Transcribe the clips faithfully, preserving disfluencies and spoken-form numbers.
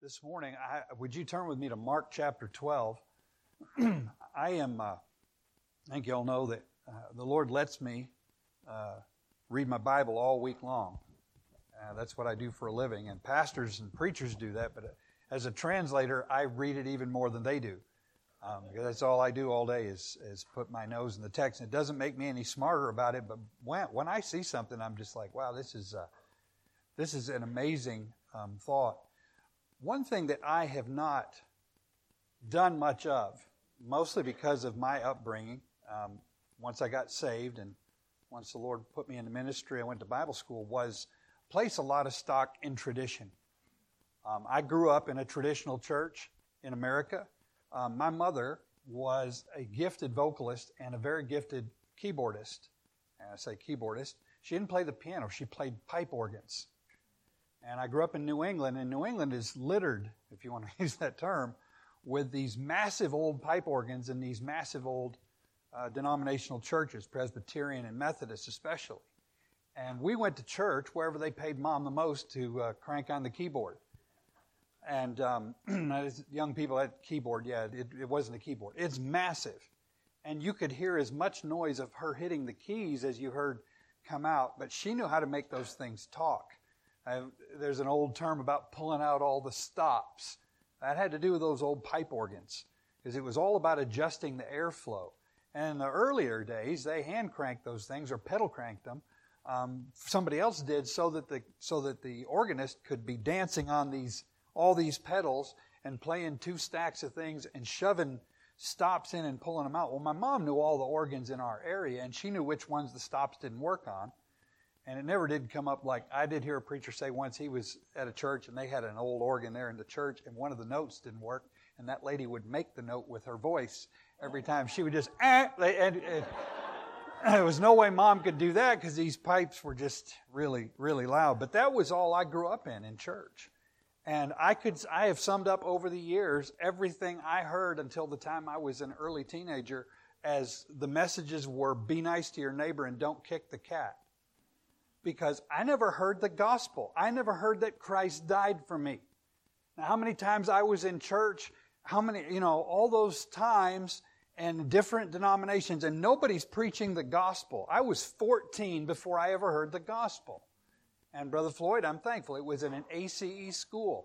this morning, I, would you turn with me to Mark chapter twelve? I am, uh, I think you all know that uh, the Lord lets me uh, read my Bible all week long. Uh, that's what I do for a living, and pastors and preachers do that, but as a translator, I read it even more than they do. Um, because that's all I do all day is, is put my nose in the text. And it doesn't make me any smarter about it, but when, when I see something, I'm just like, wow, this is, uh, this is an amazing um, thought. One thing that I have not done much of, mostly because of my upbringing, um, once I got saved and once the Lord put me into ministry, I went to Bible school, was place a lot of stock in tradition. Um, I grew up in a traditional church in America. Um, my mother was a gifted vocalist and a very gifted keyboardist. And I say keyboardist. She didn't play the piano. She played pipe organs. And I grew up in New England, and New England is littered, if you want to use that term, with these massive old pipe organs and these massive old uh, denominational churches, Presbyterian and Methodist especially. And we went to church wherever they paid Mom the most to uh, crank on the keyboard. And um, young people, that keyboard, yeah, it, it wasn't a keyboard. It's massive. And you could hear as much noise of her hitting the keys as you heard come out. But she knew how to make those things talk. Uh, there's an old term about pulling out all the stops. That had to do with those old pipe organs, because it was all about adjusting the airflow. And in the earlier days, they hand cranked those things or pedal cranked them. Um, somebody else did so that the so that the organist could be dancing on these all these pedals and playing two stacks of things and shoving stops in and pulling them out. Well, my mom knew all the organs in our area, and she knew which ones the stops didn't work on. And it never did come up like, I did hear a preacher say once he was at a church and they had an old organ there in the church and one of the notes didn't work, and that lady would make the note with her voice every time. She would just, eh, and, and there was no way Mom could do that because these pipes were just really, really loud. But that was all I grew up in, in church. And I could, I have summed up over the years everything I heard until the time I was an early teenager as the messages were, be nice to your neighbor and don't kick the cat. Because I never heard the gospel. I never heard that Christ died for me. Now, how many times I was in church, how many, you know, all those times and different denominations, and nobody's preaching the gospel. I was fourteen before I ever heard the gospel. And Brother Floyd, I'm thankful. It was in an A C E school.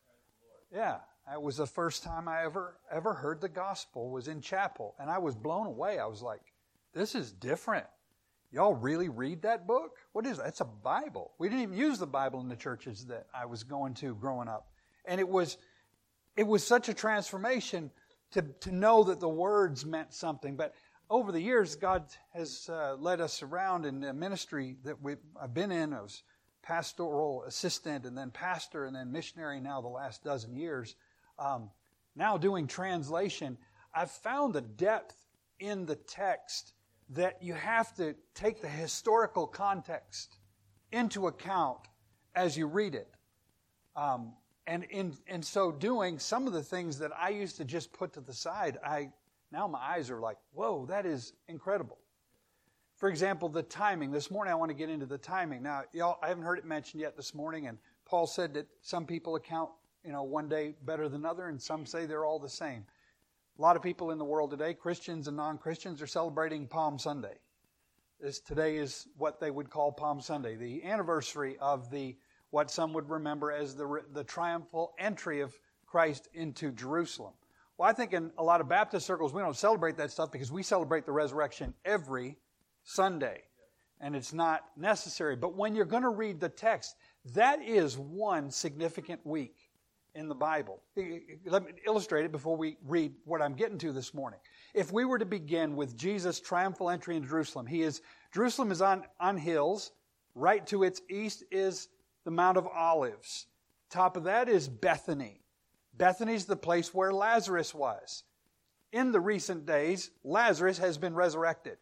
Yeah, it was the first time I ever, ever heard the gospel was in chapel. And I was blown away. I was like, this is different. Y'all really read that book? What is that? It's a Bible. We didn't even use the Bible in the churches that I was going to growing up. And it was it was such a transformation to, to know that the words meant something. But over the years, God has uh, led us around in the ministry that we I've been in. I was pastoral assistant and then pastor and then missionary now the last dozen years. Um, now doing translation, I've found a depth in the text that you have to take the historical context into account as you read it. Um, and in, in so doing, some of the things that I used to just put to the side, I now my eyes are like, whoa, that is incredible. For example, the timing. This morning I want to get into the timing. Now, y'all, I haven't heard it mentioned yet this morning, and Paul said that some people account, you know, one day better than another, and some say they're all the same. A lot of people in the world today, Christians and non-Christians, are celebrating Palm Sunday. This today is what they would call Palm Sunday, the anniversary of the what some would remember as the the triumphal entry of Christ into Jerusalem. Well, I think in a lot of Baptist circles we don't celebrate that stuff because we celebrate the resurrection every Sunday, and it's not necessary. But when you're going to read the text, that is one significant week in the Bible. Let me illustrate it before we read what I'm getting to this morning. If we were to begin with Jesus' triumphal entry into Jerusalem, he is Jerusalem is on, on hills. Right to its east is the Mount of Olives. Top of that is Bethany. Bethany is the place where Lazarus was. In the recent days, Lazarus has been resurrected.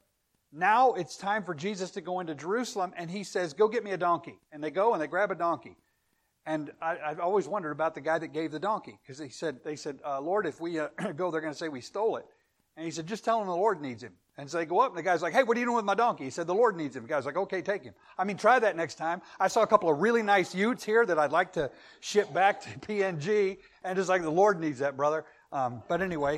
Now it's time for Jesus to go into Jerusalem, and he says, go get me a donkey. And they go and they grab a donkey. And I, I've always wondered about the guy that gave the donkey, because he said, they said, uh, Lord, if we uh, go, they're going to say we stole it. And he said, just tell them the Lord needs him. And so they go up, and the guy's like, hey, what are you doing with my donkey? He said, the Lord needs him. The guy's like, okay, take him. I mean, try that next time. I saw a couple of really nice utes here that I'd like to ship back to P N G, and it's like, the Lord needs that, brother. Um, but anyway,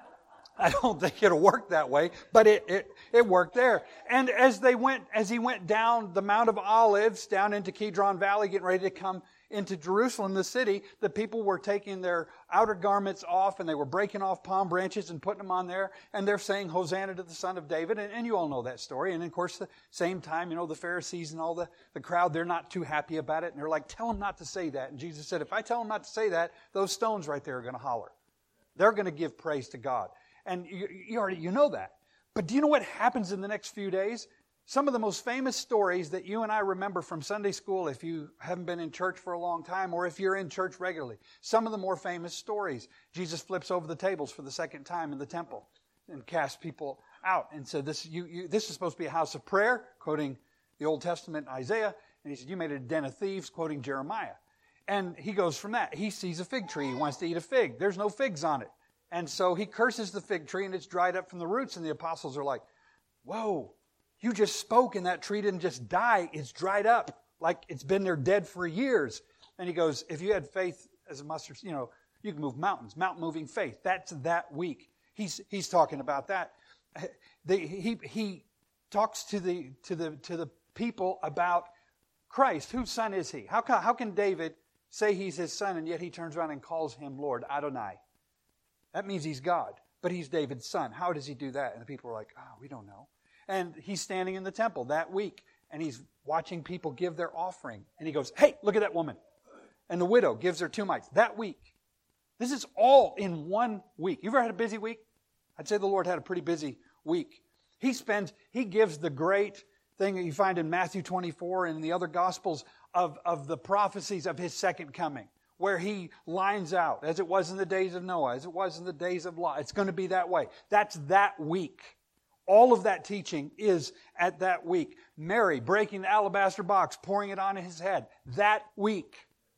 I don't think it'll work that way, but it, it, it worked there. And as they went, as he went down the Mount of Olives, down into Kidron Valley, getting ready to come into Jerusalem, the city, the people were taking their outer garments off, and they were breaking off palm branches and putting them on there, and they're saying, Hosanna to the Son of David, and, and you all know that story. And of course, the same time, you know, the Pharisees and all the, the crowd, they're not too happy about it, and they're like, tell them not to say that. And Jesus said, if I tell them not to say that, those stones right there are going to holler. They're going to give praise to God. And you, you already, you know that. But do you know what happens in the next few days? Some of the most famous stories that you and I remember from Sunday school, if you haven't been in church for a long time, or if you're in church regularly, some of the more famous stories. Jesus flips over the tables for the second time in the temple and casts people out and said, this, you, you, this is supposed to be a house of prayer, quoting the Old Testament, Isaiah. And he said, you made it a den of thieves, quoting Jeremiah. And he goes from that. He sees a fig tree. He wants to eat a fig. There's no figs on it. And so he curses the fig tree, and it's dried up from the roots. And the apostles are like, whoa, you just spoke, and that tree didn't just die. It's dried up like it's been there dead for years. And he goes, if you had faith as a mustard, you know, you can move mountains. Mountain-moving faith. That's that week. He's he's talking about that. They, he he talks to the to the to the people about Christ. Whose son is he? How can how can David say he's his son, and yet he turns around and calls him Lord, Adonai? That means he's God, but he's David's son. How does he do that? And the people are like, oh, we don't know. And he's standing in the temple that week, and he's watching people give their offering. And he goes, hey, look at that woman. And the widow gives her two mites that week. This is all in one week. You ever had a busy week? I'd say the Lord had a pretty busy week. He spends, he gives the great thing that you find in Matthew twenty-four and in the other Gospels of, of the prophecies of his second coming, where he lines out, as it was in the days of Noah, as it was in the days of Lot. It's going to be that way. That's that week. All of that teaching is at that week. Mary breaking the alabaster box, pouring it on his head. That week.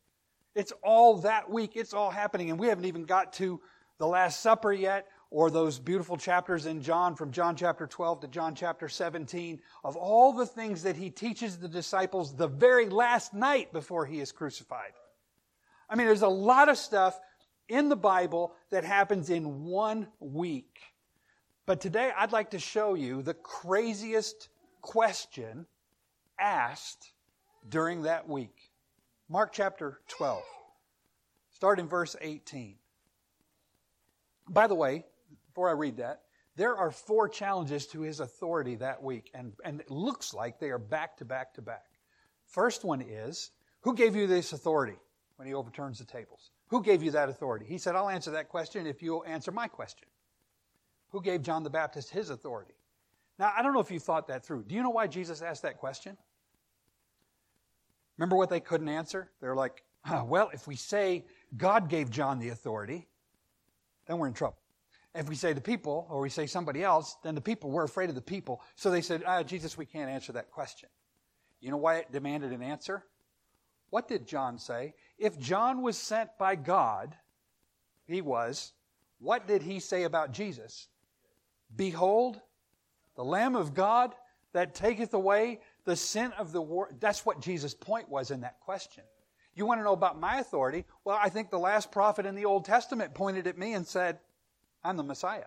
It's all that week. It's all happening. And we haven't even got to the Last Supper yet, or those beautiful chapters in John, from John chapter twelve to John chapter seventeen, of all the things that he teaches the disciples the very last night before he is crucified. I mean, there's a lot of stuff in the Bible that happens in one week. But today I'd like to show you the craziest question asked during that week. Mark chapter twelve. Start in verse eighteen. By the way, before I read that, there are four challenges to his authority that week. And, and it looks like they are back to back to back. First one is, who gave you this authority when he overturns the tables? Who gave you that authority? He said, I'll answer that question if you'll answer my question. Who gave John the Baptist his authority? Now, I don't know if you thought that through. Do you know why Jesus asked that question? Remember what they couldn't answer? They're like, oh, well, if we say God gave John the authority, then we're in trouble. If we say the people, or we say somebody else, then the people, we're afraid of the people. So they said, ah, Jesus, we can't answer that question. You know why it demanded an answer? What did John say? If John was sent by God, he was, what did he say about Jesus? Behold, the Lamb of God that taketh away the sin of the world. That's what Jesus' point was in that question. You want to know about my authority? Well, I think the last prophet in the Old Testament pointed at me and said, I'm the Messiah.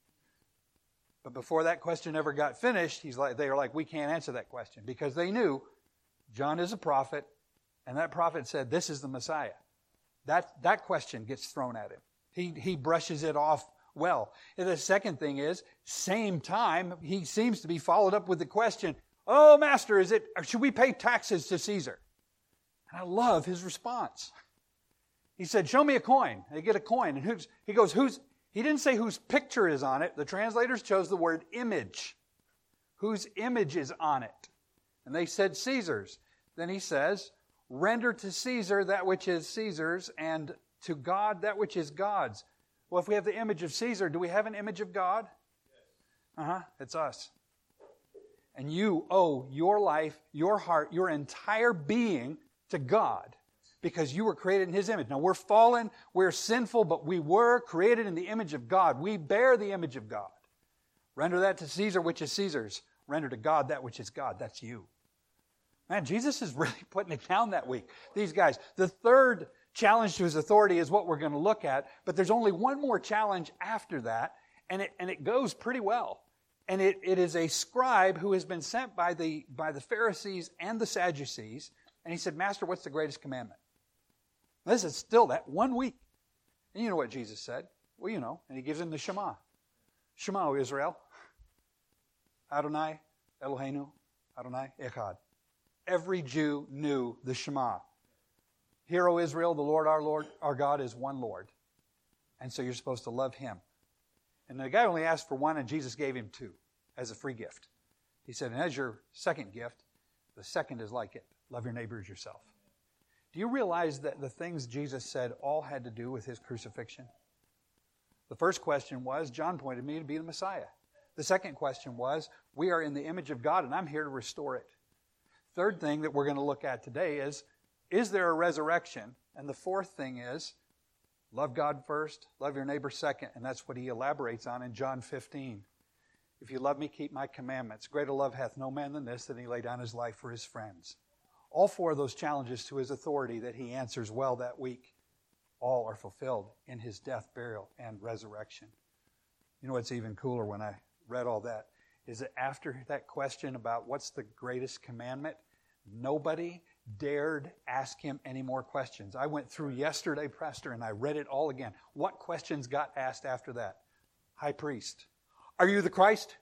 But before that question ever got finished, he's like, they were like, we can't answer that question, because they knew John is a prophet, and that prophet said, this is the Messiah. That, that question gets thrown at him. He, he brushes it off well. And the second thing is, same time, he seems to be followed up with the question, oh, Master, is it, should we pay taxes to Caesar? And I love his response. He said, show me a coin. They get a coin. And who's, he goes, who's, he didn't say whose picture is on it. The translators chose the word image. Whose image is on it? And they said Caesar's. Then he says, render to Caesar that which is Caesar's, and to God that which is God's. Well, if we have the image of Caesar, do we have an image of God? Yes. Uh-huh, it's us. And you owe your life, your heart, your entire being to God, because you were created in His image. Now, we're fallen, we're sinful, but we were created in the image of God. We bear the image of God. Render that to Caesar which is Caesar's. Render to God that which is God. That's you. Man, Jesus is really putting it down that week. These guys. The third challenge to his authority is what we're going to look at, but there's only one more challenge after that, and it, and it goes pretty well. And it, it is a scribe who has been sent by the, by the Pharisees and the Sadducees, and he said, Master, what's the greatest commandment? This is still that one week. And you know what Jesus said? Well, you know, and he gives him the Shema. Shema, O Israel. Adonai, Eloheinu, Adonai, Echad. Every Jew knew the Shema. Hear, O Israel, the Lord our Lord, our God is one Lord. And so you're supposed to love Him. And the guy only asked for one, and Jesus gave him two as a free gift. He said, and as your second gift, the second is like it. Love your neighbor as yourself. Do you realize that the things Jesus said all had to do with His crucifixion? The first question was, John pointed me to be the Messiah. The second question was, we are in the image of God, and I'm here to restore it. Third thing that we're going to look at today is, is there a resurrection? And the fourth thing is, love God first, love your neighbor second, and that's what he elaborates on in John fifteen. If you love me, keep my commandments. Greater love hath no man than this, that he lay down his life for his friends. All four of those challenges to his authority that he answers well that week, all are fulfilled in his death, burial, and resurrection. You know what's even cooler when I read all that is that after that question about what's the greatest commandment, nobody dared ask him any more questions. I went through yesterday, Pastor, and I read it all again. What questions got asked after that? High priest, are you the Christ?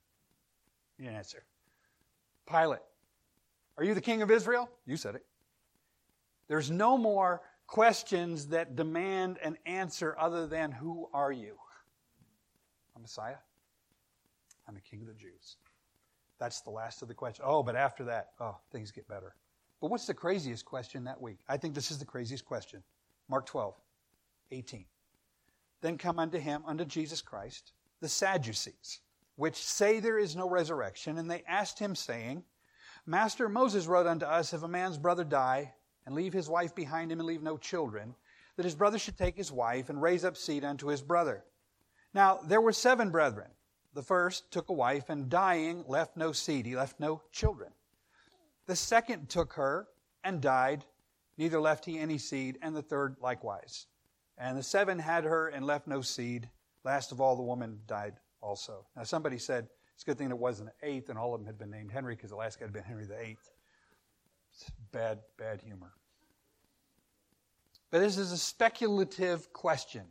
He didn't answer. Pilate, are you the king of Israel? You said it. There's no more questions that demand an answer other than, who are you? I'm Messiah. I'm the king of the Jews. That's the last of the questions. Oh, but after that, oh, things get better. But what's the craziest question that week? I think this is the craziest question. Mark twelve, eighteen. Then come unto him, unto Jesus Christ, the Sadducees, which say there is no resurrection, and they asked him, saying, Master, Moses wrote unto us, if a man's brother die, and leave his wife behind him, and leave no children, that his brother should take his wife, and raise up seed unto his brother. Now there were seven brethren. The first took a wife, and dying left no seed. He left no children. The second took her, and died. Neither left he any seed, and the third likewise. And the seven had her, and left no seed. Last of all, the woman died also. Now somebody said, it's a good thing it wasn't an eighth, and all of them had been named Henry, because the last guy had been Henry the Eighth. It's bad, bad humor. But this is a speculative question.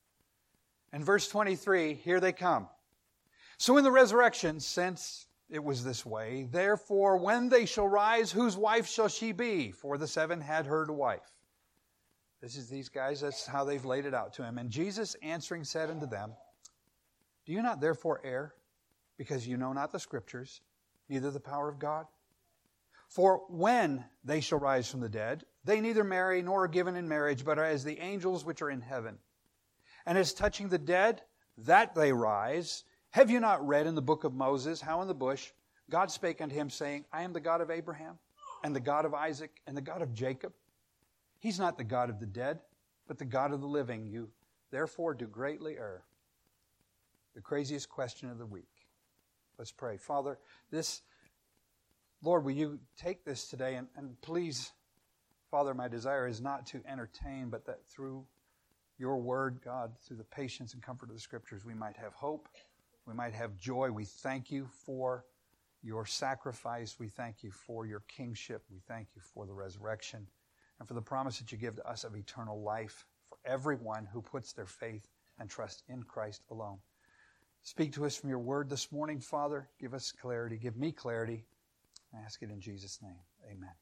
In verse twenty-three, here they come. So in the resurrection, since it was this way, therefore when they shall rise, whose wife shall she be? For the seven had her to wife. This is these guys, that's how they've laid it out to him. And Jesus answering said unto them, do you not therefore err, because you know not the Scriptures, neither the power of God? For when they shall rise from the dead, they neither marry nor are given in marriage, but are as the angels which are in heaven. And as touching the dead, that they rise, have you not read in the book of Moses, how in the bush God spake unto him, saying, I am the God of Abraham, and the God of Isaac, and the God of Jacob? He's not the God of the dead, but the God of the living. You therefore do greatly err. The craziest question of the week. Let's pray. Father, this, Lord, will you take this today, and, and please, Father, my desire is not to entertain, but that through your word, God, through the patience and comfort of the Scriptures, we might have hope, we might have joy. We thank you for your sacrifice. We thank you for your kingship. We thank you for the resurrection and for the promise that you give to us of eternal life for everyone who puts their faith and trust in Christ alone. Speak to us from your word this morning, Father. Give us clarity. Give me clarity. I ask it in Jesus' name. Amen.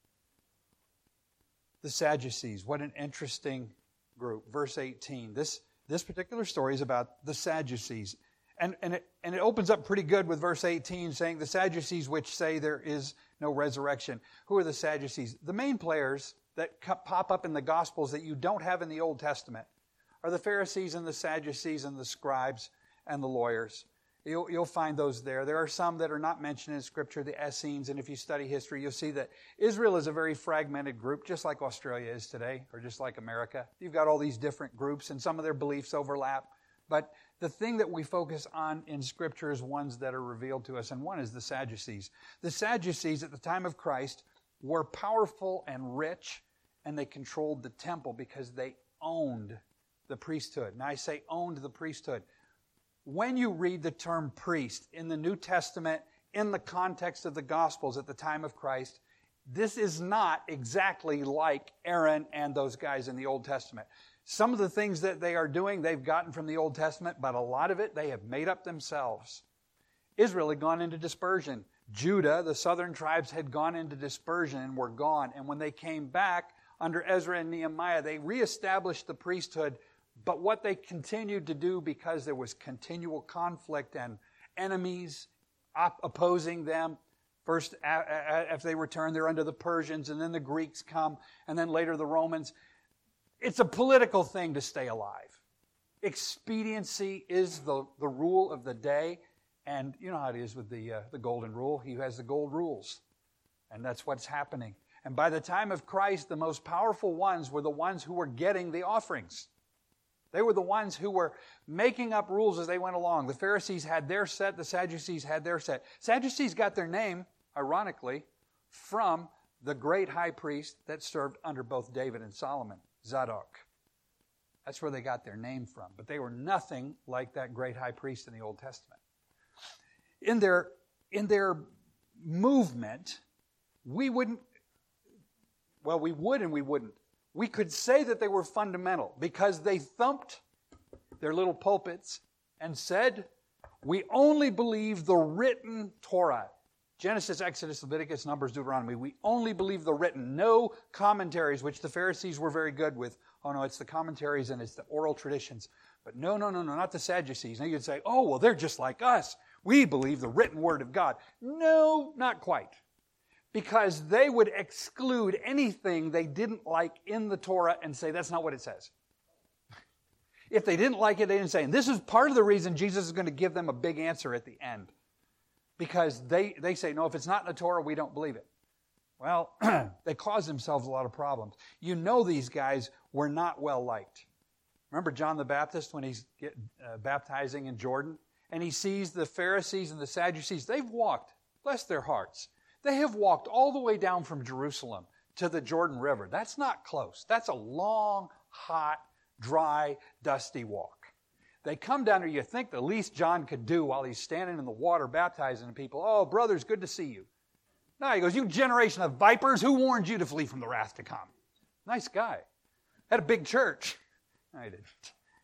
The Sadducees. What an interesting group. Verse eighteen. This, this particular story is about the Sadducees. And, and, it, and it opens up pretty good with verse eighteen saying, the Sadducees which say there is no resurrection. Who are the Sadducees? The main players that pop up in the Gospels that you don't have in the Old Testament are the Pharisees and the Sadducees and the scribes and the lawyers. You'll, you'll find those there. There are some that are not mentioned in Scripture, the Essenes, and if you study history, you'll see that Israel is a very fragmented group, just like Australia is today, or just like America. You've got all these different groups, and some of their beliefs overlap, But the thing that we focus on in Scripture is ones that are revealed to us, and one is the Sadducees. The Sadducees at the time of Christ were powerful and rich, and they controlled the temple because they owned the priesthood. Now I say owned the priesthood. When you read the term priest in the New Testament, in the context of the Gospels at the time of Christ, this is not exactly like Aaron and those guys in the Old Testament. Some of the things that they are doing, they've gotten from the Old Testament, but a lot of it they have made up themselves. Israel had gone into dispersion. Judah, the southern tribes, had gone into dispersion and were gone. And when they came back under Ezra and Nehemiah, they reestablished the priesthood. But what they continued to do, because there was continual conflict and enemies op- opposing them, first after they returned, they're under the Persians, and then the Greeks come, and then later the Romans. It's a political thing to stay alive. Expediency is the, the rule of the day. And you know how it is with the, uh, the golden rule. He has the gold rules. And that's what's happening. And by the time of Christ, the most powerful ones were the ones who were getting the offerings. They were the ones who were making up rules as they went along. The Pharisees had their set. The Sadducees had their set. Sadducees got their name, ironically, from the great high priest that served under both David and Solomon, Zadok. That's where they got their name from. But they were nothing like that great high priest in the Old Testament. In their, in their movement, we wouldn't, well, we would and we wouldn't. We could say that they were fundamental because they thumped their little pulpits and said, we only believe the written Torah. Genesis, Exodus, Leviticus, Numbers, Deuteronomy. We only believe the written. No commentaries, which the Pharisees were very good with. Oh no, it's the commentaries and it's the oral traditions. But no, no, no, no, not the Sadducees. Now you'd say, oh, well, they're just like us. We believe the written word of God. No, not quite. Because they would exclude anything they didn't like in the Torah and say, that's not what it says. If they didn't like it, they didn't say. And this is part of the reason Jesus is going to give them a big answer at the end. Because they, they say, no, if it's not in the Torah, we don't believe it. Well, they cause themselves a lot of problems. You know these guys were not well liked. Remember John the Baptist when he's get, uh, baptizing in Jordan? And he sees the Pharisees and the Sadducees. They've walked, bless their hearts. They have walked all the way down from Jerusalem to the Jordan River. That's not close. That's a long, hot, dry, dusty walk. They come down there, you think the least John could do while he's standing in the water baptizing people, oh, brothers, good to see you. No, he goes, you generation of vipers, who warned you to flee from the wrath to come? Nice guy. Had a big church. No, he didn't.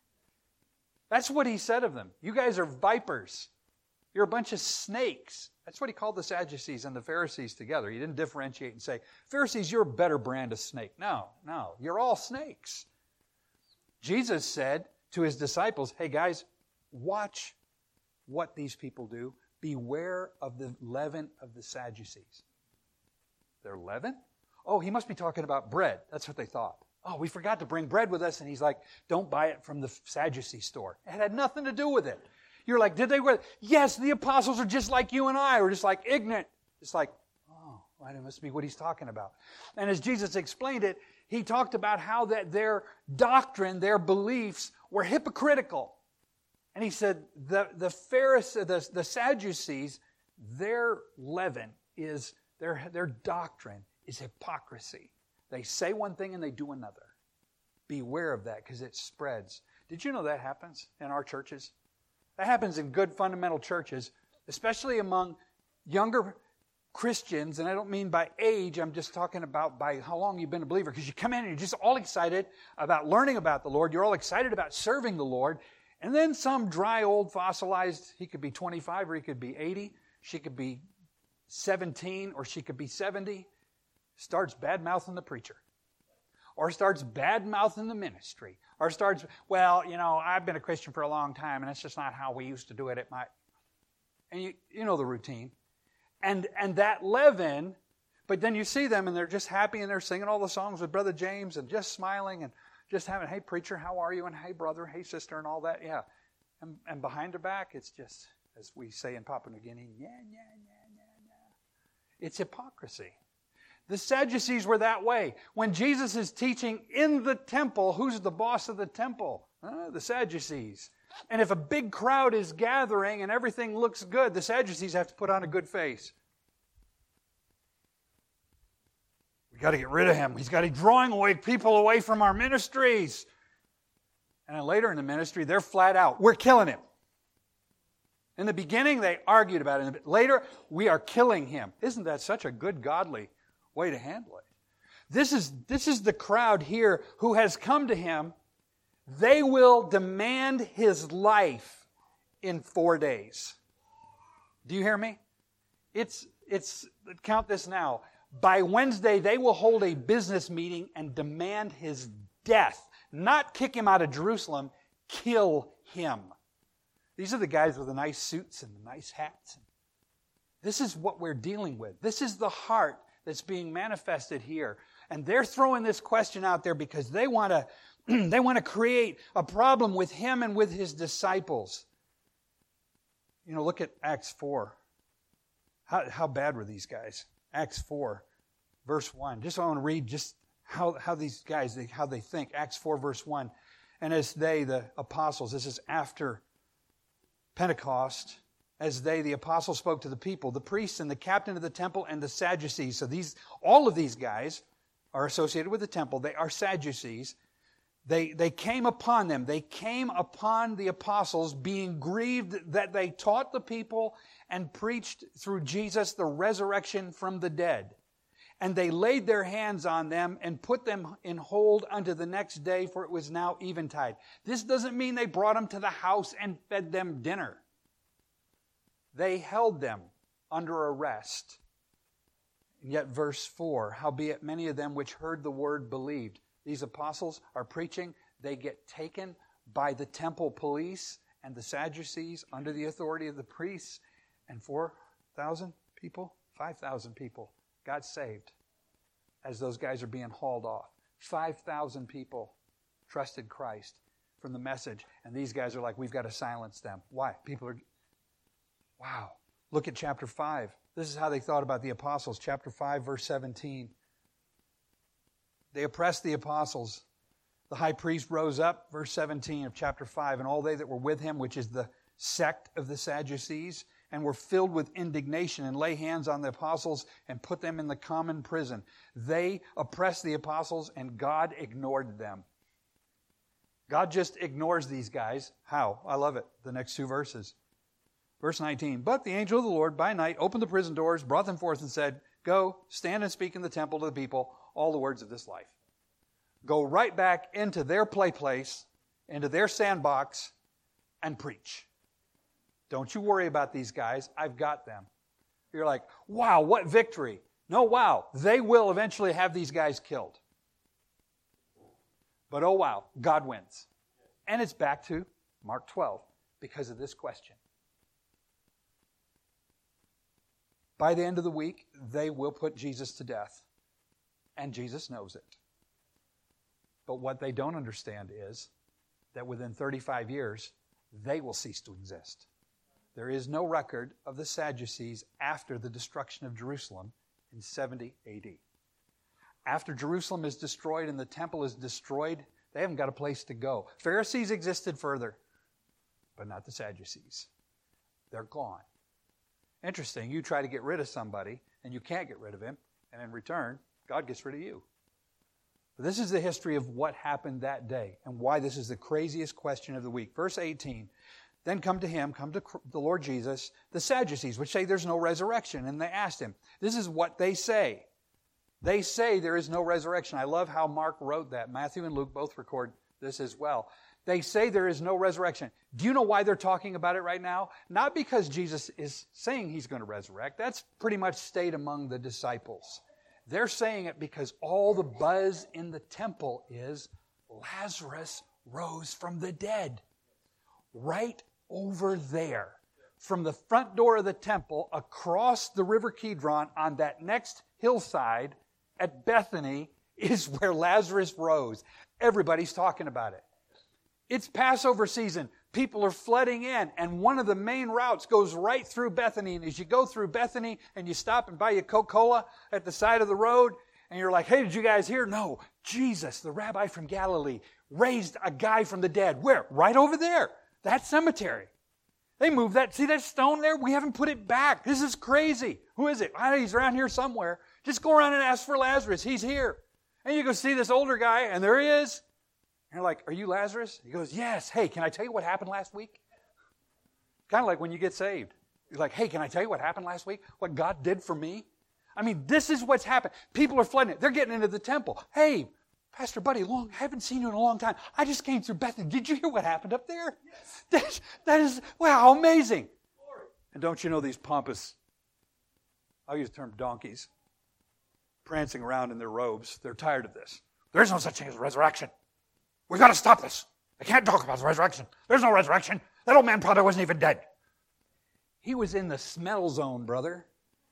That's what he said of them. You guys are vipers. You're a bunch of snakes. That's what he called the Sadducees and the Pharisees together. He didn't differentiate and say, Pharisees, you're a better brand of snake. No, no, you're all snakes. Jesus said to his disciples, hey guys, watch what these people do. Beware of the leaven of the Sadducees. Their leaven? Oh, he must be talking about bread. That's what they thought. Oh, we forgot to bring bread with us. And he's like, don't buy it from the Sadducee store. It had nothing to do with it. You're like, did they wear? Yes, the apostles are just like you and I. We're just like ignorant. It's like, oh, well, that must be what he's talking about. And as Jesus explained it, he talked about how that their doctrine, their beliefs were hypocritical. And he said the, the Pharisees, the, the Sadducees, their leaven is, their, their doctrine is hypocrisy. They say one thing and they do another. Beware of that because it spreads. Did you know that happens in our churches? That happens in good fundamental churches, especially among younger Christians. And I don't mean by age, I'm just talking about by how long you've been a believer. Because you come in and you're just all excited about learning about the Lord. You're all excited about serving the Lord. And then some dry, old, fossilized, he could be twenty-five or he could be eighty. She could be seventeen or she could be seventy. Starts bad-mouthing the preacher. Or starts bad-mouthing the ministry. Or starts, well, you know, I've been a Christian for a long time, and that's just not how we used to do it at my... And you, you know the routine. And and that leaven, but then you see them, and they're just happy, and they're singing all the songs with Brother James, and just smiling, and just having, hey, preacher, how are you? And hey, brother, hey, sister, and all that, yeah. And, and behind their back, it's just, as we say in Papua New Guinea, yeah, yeah, yeah, yeah, yeah. It's hypocrisy. The Sadducees were that way. When Jesus is teaching in the temple, who's the boss of the temple? Uh, the Sadducees. And if a big crowd is gathering and everything looks good, the Sadducees have to put on a good face. We got to get rid of him. He's got to be drawing away people away from our ministries. And then later in the ministry, they're flat out, we're killing him. In the beginning, they argued about it. Later, we are killing him. Isn't that such a good, godly way to handle it? This is, this is the crowd here who has come to him. They will demand his life in four days. Do you hear me? It's, it's, count this now. By Wednesday, they will hold a business meeting and demand his death. Not kick him out of Jerusalem, kill him. These are the guys with the nice suits and the nice hats. This is what we're dealing with. This is the heart that's being manifested here. And they're throwing this question out there because they want to they want to create a problem with him and with his disciples. You know, look at Acts four. How, how bad were these guys? Acts four, verse one. Just I want to read just how, how these guys, they, how they think. Acts four, verse one. And as they, the apostles, this is after Pentecost, as they, the apostles, spoke to the people, the priests and the captain of the temple and the Sadducees. So these, all of these guys are associated with the temple. They are Sadducees. They, they came upon them. They came upon the apostles being grieved that they taught the people and preached through Jesus the resurrection from the dead. And they laid their hands on them and put them in hold unto the next day, for it was now eventide. This doesn't mean they brought them to the house and fed them dinner. They held them under arrest. And yet verse four, howbeit many of them which heard the word believed. These apostles are preaching. They get taken by the temple police and the Sadducees under the authority of the priests. And four thousand people, five thousand people got saved as those guys are being hauled off. five thousand people trusted Christ from the message. And these guys are like, we've got to silence them. Why? People are... Wow. Look at chapter five. This is how they thought about the apostles. Chapter five, verse seventeen. They oppressed the apostles. The high priest rose up, verse seventeen of chapter five, and all they that were with him, which is the sect of the Sadducees, and were filled with indignation, and lay hands on the apostles and put them in the common prison. They oppressed the apostles, and God ignored them. God just ignores these guys. How? I love it. The next two verses. Verse nineteen, but the angel of the Lord by night opened the prison doors, brought them forth, and said, go, stand and speak in the temple to the people all the words of this life. Go right back into their play place, into their sandbox, and preach. Don't you worry about these guys. I've got them. You're like, wow, what victory. No, wow, they will eventually have these guys killed. But oh wow, God wins. And it's back to Mark twelve because of this question. By the end of the week, they will put Jesus to death. And Jesus knows it. But what they don't understand is that within thirty-five years, they will cease to exist. There is no record of the Sadducees after the destruction of Jerusalem in seventy A D. After Jerusalem is destroyed and the temple is destroyed, they haven't got a place to go. Pharisees existed further, but not the Sadducees. They're gone. Interesting, you try to get rid of somebody, and you can't get rid of him, and in return, God gets rid of you. This is the history of what happened that day, and why this is the craziest question of the week. Verse eighteen, then come to him, come to the Lord Jesus, the Sadducees, which say there's no resurrection, and they asked him. This is what they say. They say there is no resurrection. I love how Mark wrote that. Matthew and Luke both record this as well. They say there is no resurrection. Do you know why they're talking about it right now? Not because Jesus is saying he's going to resurrect. That's pretty much stayed among the disciples. They're saying it because all the buzz in the temple is Lazarus rose from the dead. Right over there. From the front door of the temple across the river Kidron on that next hillside at Bethany is where Lazarus rose. Everybody's talking about it. It's Passover season. People are flooding in, and one of the main routes goes right through Bethany. And as you go through Bethany and you stop and buy your Coca-Cola at the side of the road, and you're like, hey, did you guys hear? No, Jesus, the rabbi from Galilee, raised a guy from the dead. Where? Right over there. That cemetery. They moved that. See that stone there? We haven't put it back. This is crazy. Who is it? I know he's around here somewhere. Just go around and ask for Lazarus. He's here. And you go see this older guy, and there he is. And you're like, are you Lazarus? He goes, yes. Hey, can I tell you what happened last week? Kind of like when you get saved. You're like, hey, can I tell you what happened last week? What God did for me? I mean, this is what's happened. People are flooding it. They're getting into the temple. Hey, Pastor Buddy, long, I haven't seen you in a long time. I just came through Bethany. Did you hear what happened up there? That, that is, wow, amazing. And don't you know these pompous, I'll use the term donkeys, prancing around in their robes. They're tired of this. There's no such thing as a resurrection. We've got to stop this. I can't talk about the resurrection. There's no resurrection. That old man probably wasn't even dead. He was in the smell zone, brother.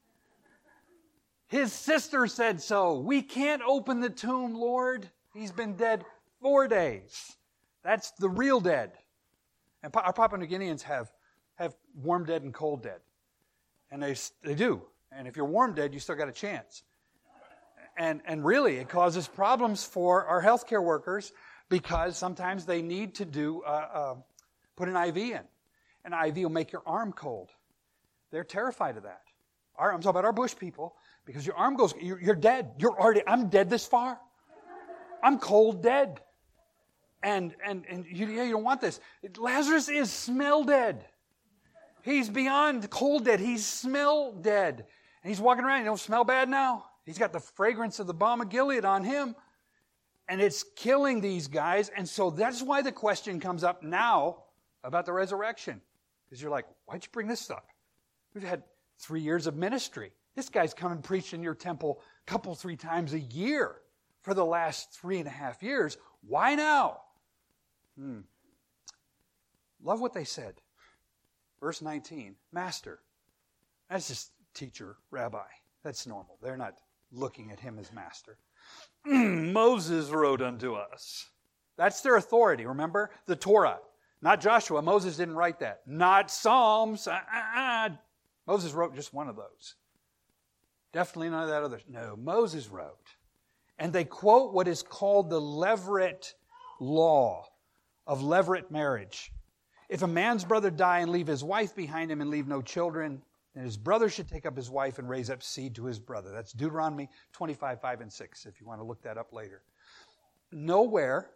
His sister said so. We can't open the tomb, Lord. He's been dead four days. That's the real dead. And our Papua New Guineans have, have warm dead and cold dead. And they, they do. And if you're warm dead, you still got a chance. And, and really, it causes problems for our healthcare workers because sometimes they need to do uh, uh, put an I V in. An I V will make your arm cold. They're terrified of that. Our, I'm talking about our bush people, because your arm goes, you're, you're dead. You're already, I'm dead this far. I'm cold dead. And and and you, yeah, you don't want this. Lazarus is smell dead. He's beyond cold dead. He's smell dead. And he's walking around. He don't smell bad now. He's got the fragrance of the balm of Gilead on him. And it's killing these guys. And so that's why the question comes up now about the resurrection. Because you're like, why'd you bring this up? We've had three years of ministry. This guy's come and preached in your temple a couple, three times a year for the last three and a half years. Why now? Hmm. Love what they said. Verse nineteen, Master. That's just teacher, rabbi. That's normal. They're not looking at him as master. Moses wrote unto us. That's their authority, remember? The Torah. Not Joshua. Moses didn't write that. Not Psalms. Uh, uh, uh. Moses wrote just one of those. Definitely none of that other. No, Moses wrote. And they quote what is called the Levirate law of Levirate marriage. If a man's brother die and leave his wife behind him and leave no children, then his brother should take up his wife and raise up seed to his brother. That's Deuteronomy twenty-five, five, and six, if you want to look that up later. Nowhere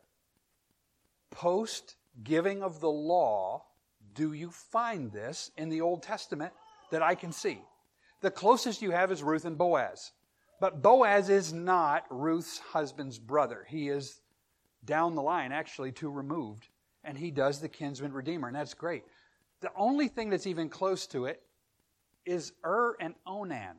post-giving of the law do you find this in the Old Testament that I can see. The closest you have is Ruth and Boaz. But Boaz is not Ruth's husband's brother. He is down the line, actually, two removed. And he does the kinsman redeemer, and that's great. The only thing that's even close to it is Ur and Onan.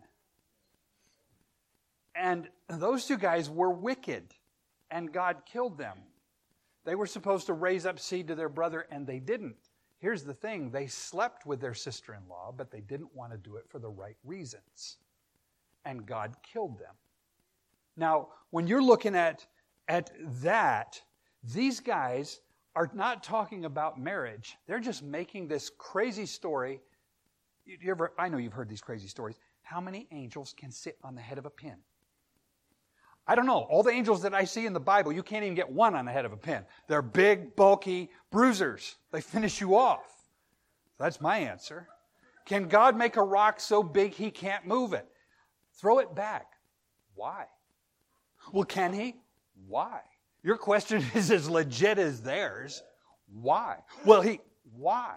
And those two guys were wicked, and God killed them. They were supposed to raise up seed to their brother, and they didn't. Here's the thing. They slept with their sister-in-law, but they didn't want to do it for the right reasons. And God killed them. Now, when you're looking at, at that, these guys are not talking about marriage. They're just making this crazy story. You, you ever, I know you've heard these crazy stories. How many angels can sit on the head of a pin? I don't know. All the angels that I see in the Bible, you can't even get one on the head of a pin. They're big, bulky bruisers. They finish you off. That's my answer. Can God make a rock so big he can't move it? Throw it back. Why? Well, can he? Why? Your question is as legit as theirs. Why? Well, he, why?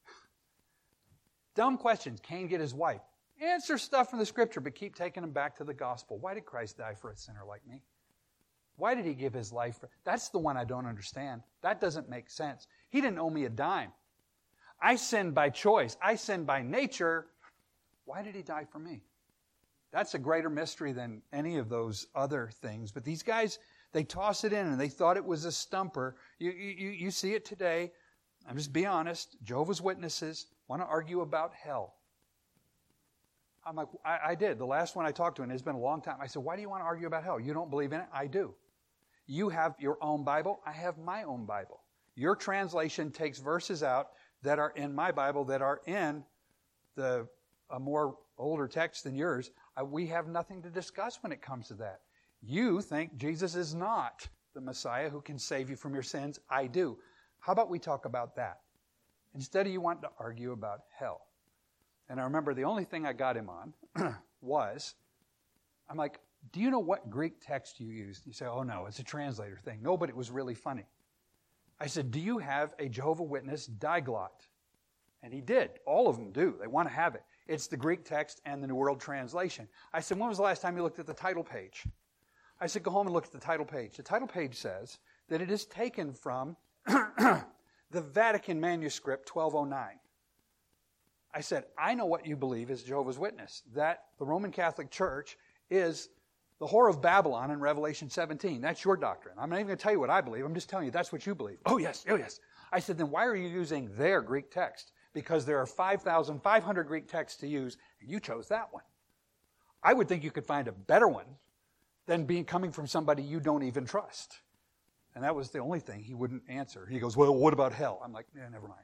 Dumb questions. Cain get his wife. Answer stuff from the Scripture, but keep taking them back to the gospel. Why did Christ die for a sinner like me? Why did he give his life for... That's the one I don't understand. That doesn't make sense. He didn't owe me a dime. I sinned by choice. I sinned by nature. Why did he die for me? That's a greater mystery than any of those other things. But these guys, they toss it in and they thought it was a stumper. You, you, you see it today. I'm just being honest. Jehovah's Witnesses want to argue about hell. I'm like, I, I did. The last one I talked to, and it's been a long time. I said, why do you want to argue about hell? You don't believe in it? I do. You have your own Bible. I have my own Bible. Your translation takes verses out that are in my Bible that are in the a more older text than yours. I, we have nothing to discuss when it comes to that. You think Jesus is not the Messiah who can save you from your sins. I do. How about we talk about that? instead of you wanting to argue about hell. And I remember the only thing I got him on was, I'm like, do you know what Greek text you used? You say, oh no, it's a translator thing. No, but it was really funny. I said, do you have a Jehovah's Witness diglot? And he did. All of them do. They want to have it. It's the Greek text and the New World Translation. I said, when was the last time you looked at the title page? I said, go home and look at the title page. The title page says that it is taken from the Vatican manuscript twelve oh nine. I said, I know what you believe is Jehovah's Witness, that the Roman Catholic Church is the whore of Babylon in Revelation seventeen. That's your doctrine. I'm not even going to tell you what I believe. I'm just telling you that's what you believe. Oh, yes, oh, yes. I said, then why are you using their Greek text? Because there are five thousand five hundred Greek texts to use, and you chose that one. I would think you could find a better one than being coming from somebody you don't even trust. And that was the only thing he wouldn't answer. He goes, well, what about hell? I'm like, yeah, never mind.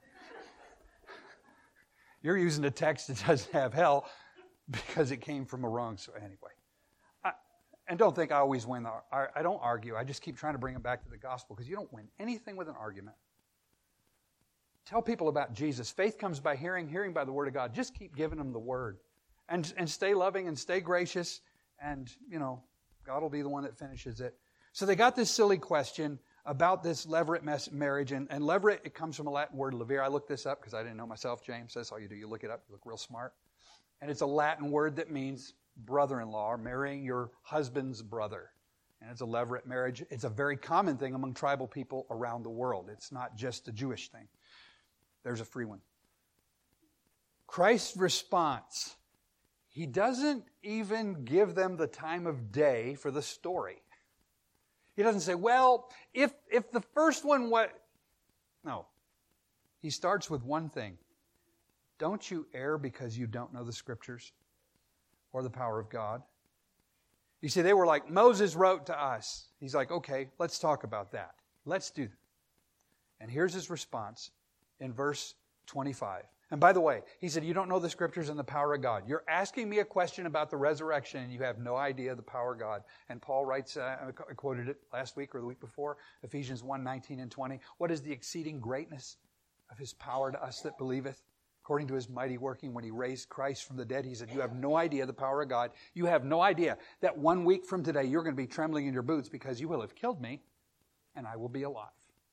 You're using a text that doesn't have hell because it came from a wrong source. Anyway. I, and don't think I always win. The, I, I don't argue. I just keep trying to bring them back to the gospel because you don't win anything with an argument. Tell people about Jesus. Faith comes by hearing, hearing by the Word of God. Just keep giving them the Word. And, and stay loving and stay gracious. And, you know, God will be the one that finishes it. So they got this silly question about this levirate mess, marriage. And, and levirate, it comes from a Latin word, levere. I looked this up because I didn't know myself, James. That's all you do. You look it up. You look real smart. And it's a Latin word that means brother-in-law, or marrying your husband's brother. And it's a levirate marriage. It's a very common thing among tribal people around the world. It's not just a Jewish thing. There's a free one. Christ's response, he doesn't even give them the time of day for the story. He doesn't say, well, if if the first one what? No. He starts with one thing. Don't you err because you don't know the Scriptures or the power of God? You see, they were like, Moses wrote to us. He's like, okay, let's talk about that. Let's do that. And here's his response in verse twenty-five. And by the way, he said, you don't know the Scriptures and the power of God. You're asking me a question about the resurrection and you have no idea the power of God. And Paul writes, uh, I quoted it last week or the week before, Ephesians one, nineteen and twenty. What is the exceeding greatness of His power to us that believeth? According to His mighty working when He raised Christ from the dead. He said, you have no idea the power of God. You have no idea that one week from today you're going to be trembling in your boots because you will have killed me and I will be alive.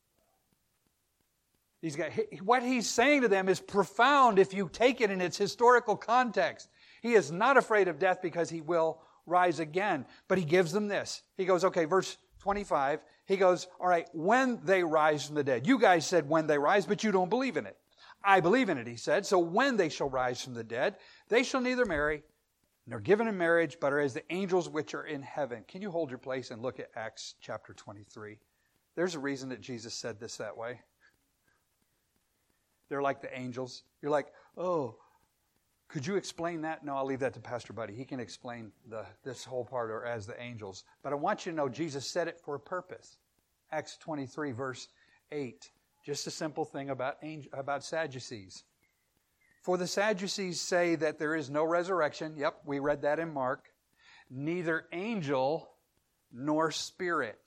He's got, what he's saying to them is profound if you take it in its historical context. He is not afraid of death because he will rise again. But he gives them this. He goes, okay, verse twenty-five. He goes, all right, when they rise from the dead. You guys said when they rise, but you don't believe in it. I believe in it, he said. So when they shall rise from the dead, they shall neither marry nor given in marriage, but are as the angels which are in heaven. Can you hold your place and look at Acts chapter twenty-three? There's a reason that Jesus said this that way. They're like the angels. You're like, oh, could you explain that? No, I'll leave that to Pastor Buddy. He can explain the, this whole part or as the angels. But I want you to know Jesus said it for a purpose. Acts twenty-three, verse eight. Just a simple thing about, angel, about Sadducees. For the Sadducees say that there is no resurrection. Yep, we read that in Mark. Neither angel nor spirit.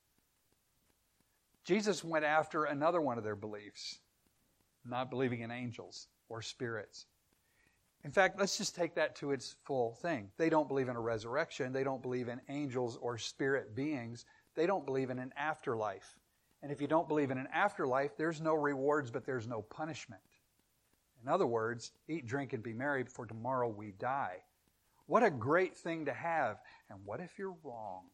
Jesus went after another one of their beliefs. Not believing in angels or spirits. In fact, let's just take that to its full thing. They don't believe in a resurrection. They don't believe in angels or spirit beings. They don't believe in an afterlife. And if you don't believe in an afterlife, there's no rewards, but there's no punishment. In other words, eat, drink, and be merry, for tomorrow we die. What a great thing to have. And what if you're wrong?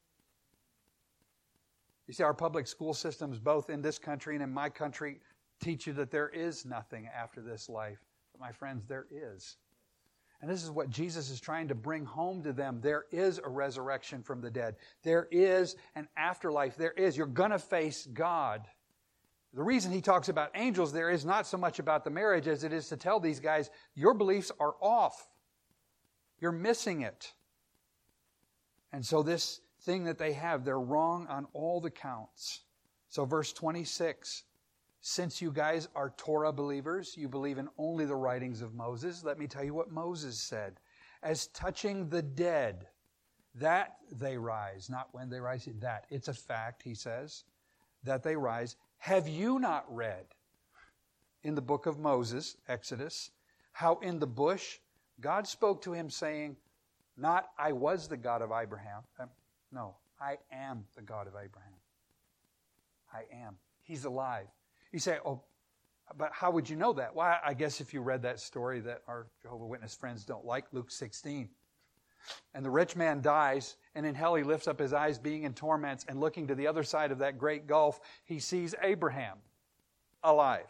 You see, our public school systems, both in this country and in my country, teach you that there is nothing after this life. But my friends, there is. And this is what Jesus is trying to bring home to them. There is a resurrection from the dead. There is an afterlife. There is. You're going to face God. The reason he talks about angels there is not so much about the marriage as it is to tell these guys, your beliefs are off. You're missing it. And so this thing that they have, they're wrong on all the counts. So verse twenty-six, since you guys are Torah believers, you believe in only the writings of Moses, let me tell you what Moses said. As touching the dead, that they rise, not when they rise, that. It's a fact, he says, that they rise. Have you not read? in the book of Moses, Exodus, how in the bush God spoke to him saying, not I was the God of Abraham. No, I am the God of Abraham. I am. He's alive. You say, oh, but how would you know that? Well, I guess if you read that story that our Jehovah's Witness friends don't like, Luke sixteen. And the rich man dies, and in hell he lifts up his eyes, being in torments, and looking to the other side of that great gulf, he sees Abraham alive.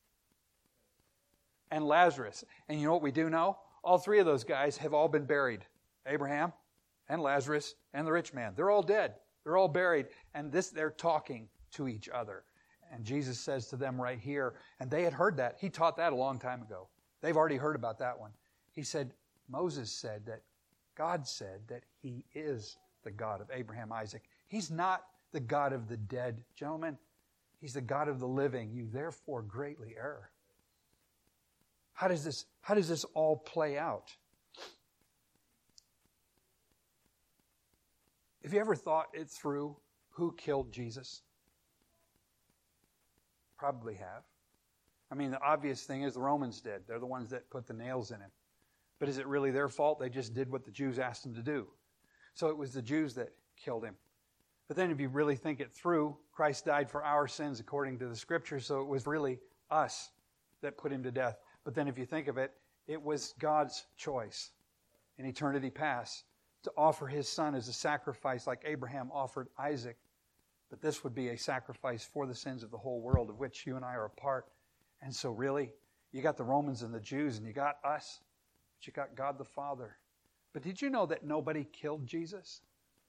And Lazarus. And you know what we do know? All three of those guys have all been buried. Abraham and Lazarus and the rich man. They're all dead. They're all buried. And this, they're talking to each other. And Jesus says to them right here, and they had heard that. He taught that a long time ago. They've already heard about that one. He said, Moses said that God said that He is the God of Abraham, Isaac. He's not the God of the dead, gentlemen. He's the God of the living. You therefore greatly err. How does this, how does this all play out? Have you ever thought it through who killed Jesus? Probably have. I mean, the obvious thing is the Romans did. They're the ones that put the nails in him. But is it really their fault? They just did what the Jews asked them to do. So it was the Jews that killed him. But then if you really think it through, Christ died for our sins according to the Scriptures, so it was really us that put him to death. But then if you think of it, it was God's choice in eternity past to offer His Son as a sacrifice like Abraham offered Isaac. But this would be a sacrifice for the sins of the whole world, of which you and I are a part. And so really, you got the Romans and the Jews, and you got us, but you got God the Father. But did you know that nobody killed Jesus?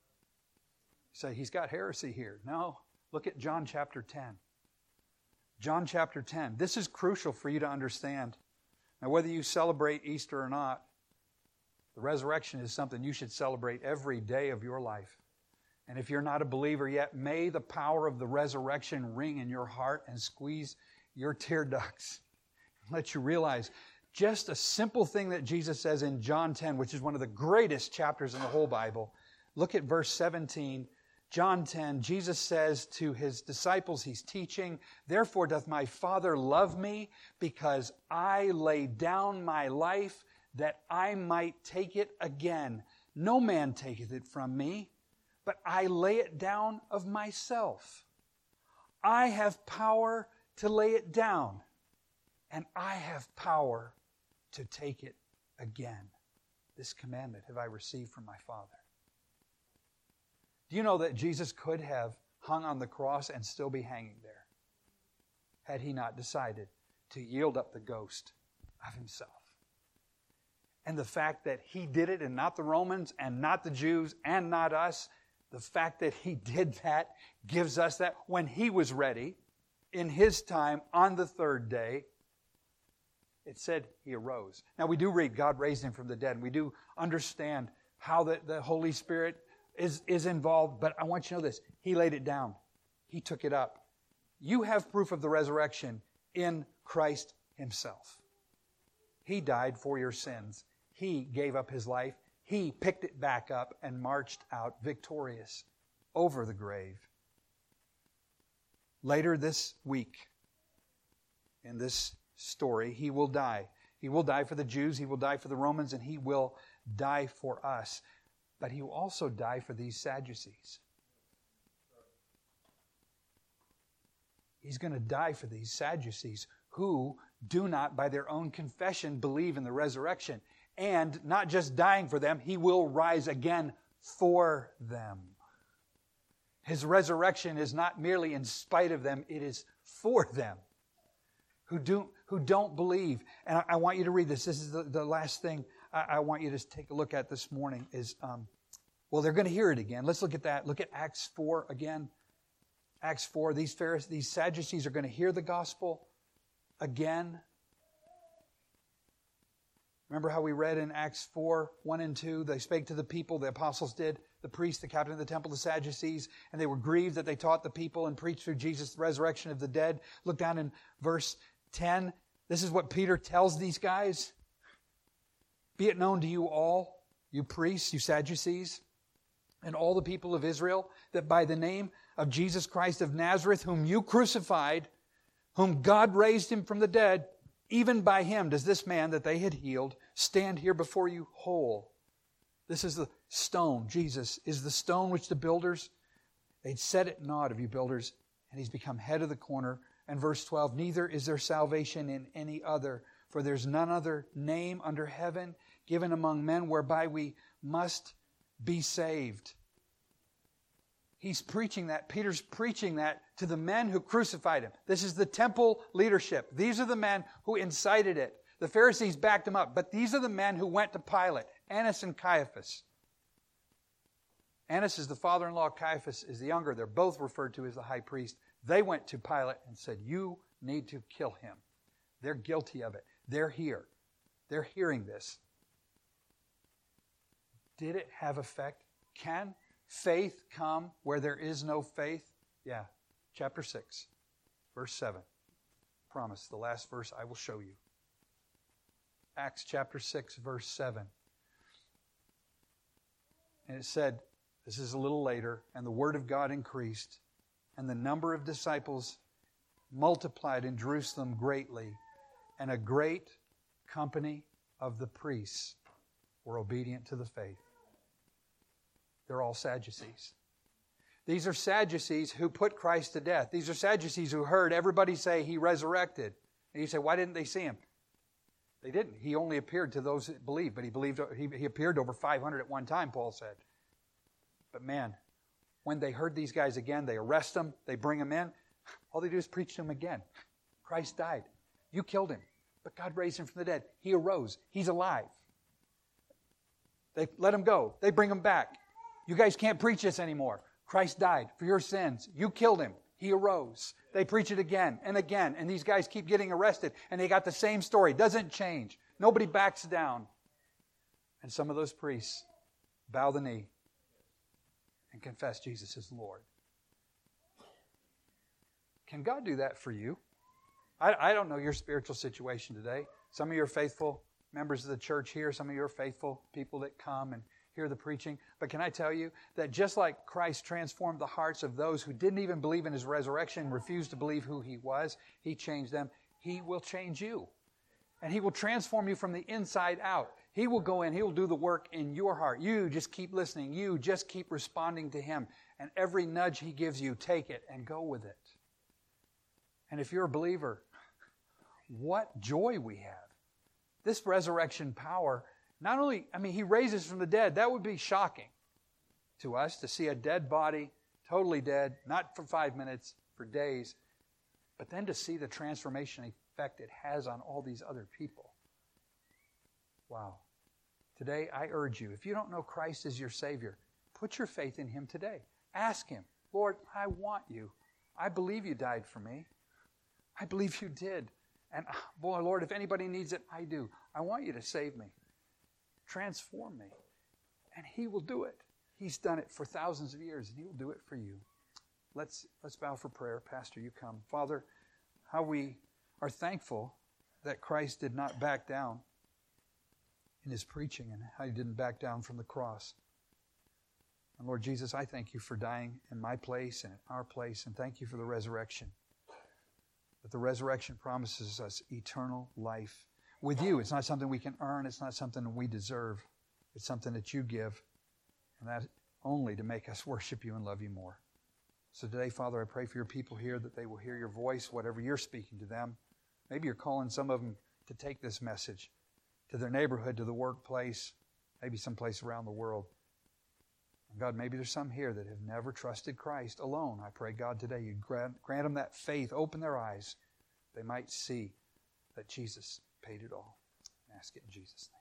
You say, he's got heresy here. No. Look at John chapter ten. John chapter ten. This is crucial for you to understand. Now, whether you celebrate Easter or not, the resurrection is something you should celebrate every day of your life. And if you're not a believer yet, may the power of the resurrection ring in your heart and squeeze your tear ducts. Let you realize just a simple thing that Jesus says in John ten, which is one of the greatest chapters in the whole Bible. Look at verse seventeen. John ten, Jesus says to His disciples, He's teaching, therefore doth my Father love me, because I lay down my life that I might take it again. No man taketh it from me, but I lay it down of myself. I have power to lay it down, and I have power to take it again. This commandment have I received from my Father. Do you know that Jesus could have hung on the cross and still be hanging there had He not decided to yield up the ghost of Himself? And the fact that He did it and not the Romans and not the Jews and not us, the fact that He did that gives us that when He was ready, in His time, on the third day, it said He arose. Now we do read God raised Him from the dead, and we do understand how the, the Holy Spirit is, is involved, but I want you to know this. He laid it down. He took it up. You have proof of the resurrection in Christ Himself. He died for your sins. He gave up His life. He picked it back up and marched out victorious over the grave. Later this week, in this story, He will die. He will die for the Jews, He will die for the Romans, and He will die for us. But He will also die for these Sadducees. He's going to die for these Sadducees who do not, by their own confession, believe in the resurrection. And not just dying for them, He will rise again for them. His resurrection is not merely in spite of them, it is for them who, do, who don't believe. And I, I want you to read this. This is the, the last thing I, I want you to take a look at this morning is, um, well, they're going to hear it again. Let's look at that. Look at Acts four again. Acts four, these Pharisees, these Sadducees are going to hear the gospel again. Remember how we read in Acts four, one and two, they spake to the people, the apostles did, the priests, the captain of the temple, the Sadducees, and they were grieved that they taught the people and preached through Jesus the resurrection of the dead. Look down in verse ten. This is what Peter tells these guys. Be it known to you all, you priests, you Sadducees, and all the people of Israel, that by the name of Jesus Christ of Nazareth, whom you crucified, whom God raised him from the dead, even by him does this man that they had healed stand here before you whole. This is the stone. Jesus is the stone which the builders, they'd set it naught of you builders, and he's become head of the corner. And verse twelve, neither is there salvation in any other, for there's none other name under heaven given among men whereby we must be saved. He's preaching that. Peter's preaching that to the men who crucified him. This is the temple leadership. These are the men who incited it. The Pharisees backed him up. But these are the men who went to Pilate, Annas and Caiaphas. Annas is the father-in-law. Caiaphas is the younger. They're both referred to as the high priest. They went to Pilate and said, you need to kill him. They're guilty of it. They're here. They're hearing this. Did it have effect? Can faith come where there is no faith? Yeah. Chapter six, verse seven. Promise, the last verse I will show you. Acts chapter six, verse seven. And it said, this is a little later, and the word of God increased, and the number of disciples multiplied in Jerusalem greatly, and a great company of the priests were obedient to the faith. They're all Sadducees. These are Sadducees who put Christ to death. These are Sadducees who heard everybody say he resurrected. And you say, why didn't they see him? They didn't. He only appeared to those that believed, but he believed he, he appeared to over five hundred at one time, Paul said. But man, when they heard these guys again, they arrest them, they bring them in. All they do is preach to them again. Christ died. You killed him, but God raised him from the dead. He arose. He's alive. They let him go. They bring him back. You guys can't preach this anymore. Christ died for your sins. You killed him. He arose. They preach it again and again. And these guys keep getting arrested. And they got the same story. Doesn't change. Nobody backs down. And some of those priests bow the knee and confess Jesus is Lord. Can God do that for you? I, I don't know your spiritual situation today. Some of you are faithful members of the church here. Some of you are faithful people that come and hear the preaching. But can I tell you that just like Christ transformed the hearts of those who didn't even believe in his resurrection, refused to believe who he was, he changed them. He will change you. And he will transform you from the inside out. He will go in. He will do the work in your heart. You just keep listening. You just keep responding to him. And every nudge he gives you, take it and go with it. And if you're a believer, what joy we have. This resurrection power, not only, I mean, he raises from the dead. That would be shocking to us to see a dead body, totally dead, not for five minutes, for days, but then to see the transformation effect it has on all these other people. Wow. Today, I urge you, if you don't know Christ as your Savior, put your faith in him today. Ask him, Lord, I want you. I believe you died for me. I believe you did. And boy, Lord, if anybody needs it, I do. I want you to save me. Transform me. And he will do it. He's done it for thousands of years, and he will do it for you. Let's, let's bow for prayer. Pastor, you come. Father, how we are thankful that Christ did not back down in his preaching and how he didn't back down from the cross. And Lord Jesus, I thank you for dying in my place and in our place, and thank you for the resurrection. That the resurrection promises us eternal life with you. It's not something we can earn. It's not something we deserve. It's something that you give, and that only to make us worship you and love you more. So today, Father, I pray for your people here that they will hear your voice, whatever you're speaking to them. Maybe you're calling some of them to take this message to their neighborhood, to the workplace, maybe someplace around the world. And God, maybe there's some here that have never trusted Christ alone. I pray, God, today you grant, grant them that faith, open their eyes, they might see that Jesus paid it all. I ask it in Jesus' name.